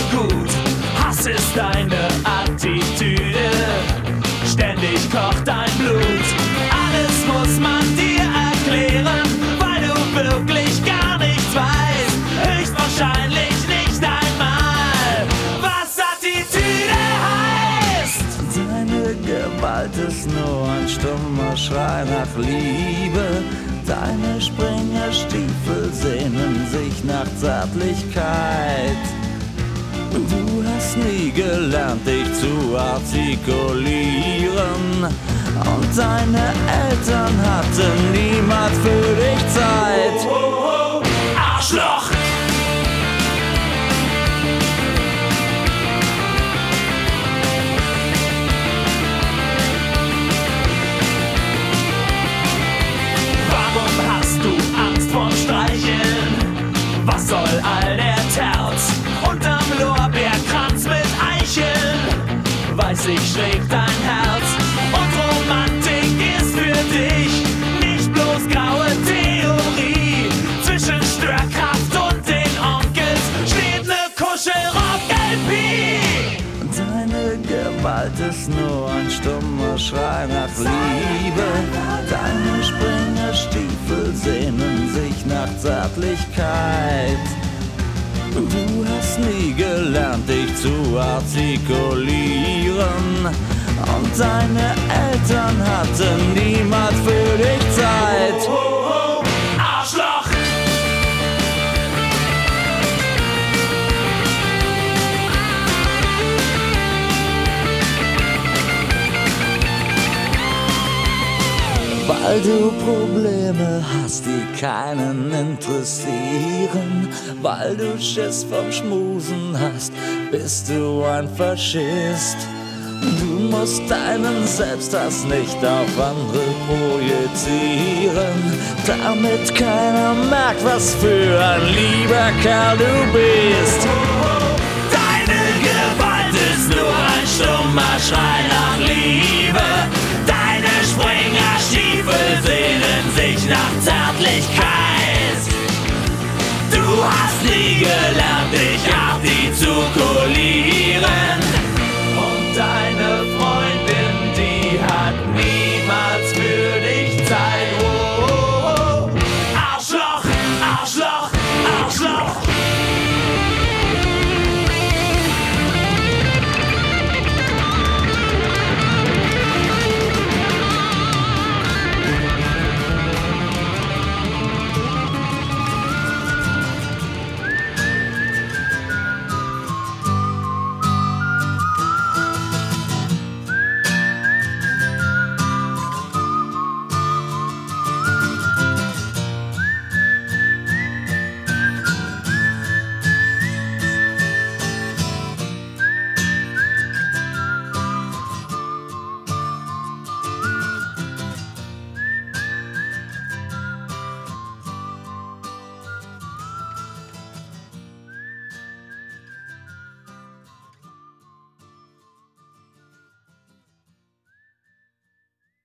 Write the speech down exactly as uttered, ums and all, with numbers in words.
gut. Hass ist deine Attitüde, ständig kocht dein Blut. Alles muss man dir erklären, weil du wirklich gar nichts weißt. Höchstwahrscheinlich nicht einmal, was Attitüde heißt. Deine Gewalt ist nur ein stummer Schrei nach Liebe. Deine Springerstiefel sehnen sich nach Zärtlichkeit. Du hast nie gelernt, dich zu artikulieren. Und deine Eltern hatten niemals für dich Zeit. Oh, oh, oh. Arschloch! Warum hast du Angst vorm Streicheln? Was soll all der Terz? Unterm Lorbeerkranz mit Eicheln, weiß ich, schlägt dein Herz. Und Romantik ist für dich nicht bloß graue Theorie. Zwischen Störkraft und den Onkels steht ne Kuschelrock-L P. Deine Gewalt ist nur ein stummer Schrei nach Liebe. Deine Springerstiefel sehnen sich nach Zärtlichkeit. Du hast nie gelernt, dich zu artikulieren. Und deine Eltern hatten niemals für dich Zeit. Oh, oh, oh. Arschloch! Weil du Probleme hast, die keinen interessieren. Weil du Schiss vom Schmusen hast, bist du ein Faschist. Du musst deinen Selbsthass nicht auf andere projizieren, damit keiner merkt, was für ein lieber Kerl du bist. Deine Gewalt ist nur ein stummer Schrei nach Liebe. Deine Springerstiefel sehnen sich nach Zärtlichkeit. Du hast nie gelernt, dich artikulieren.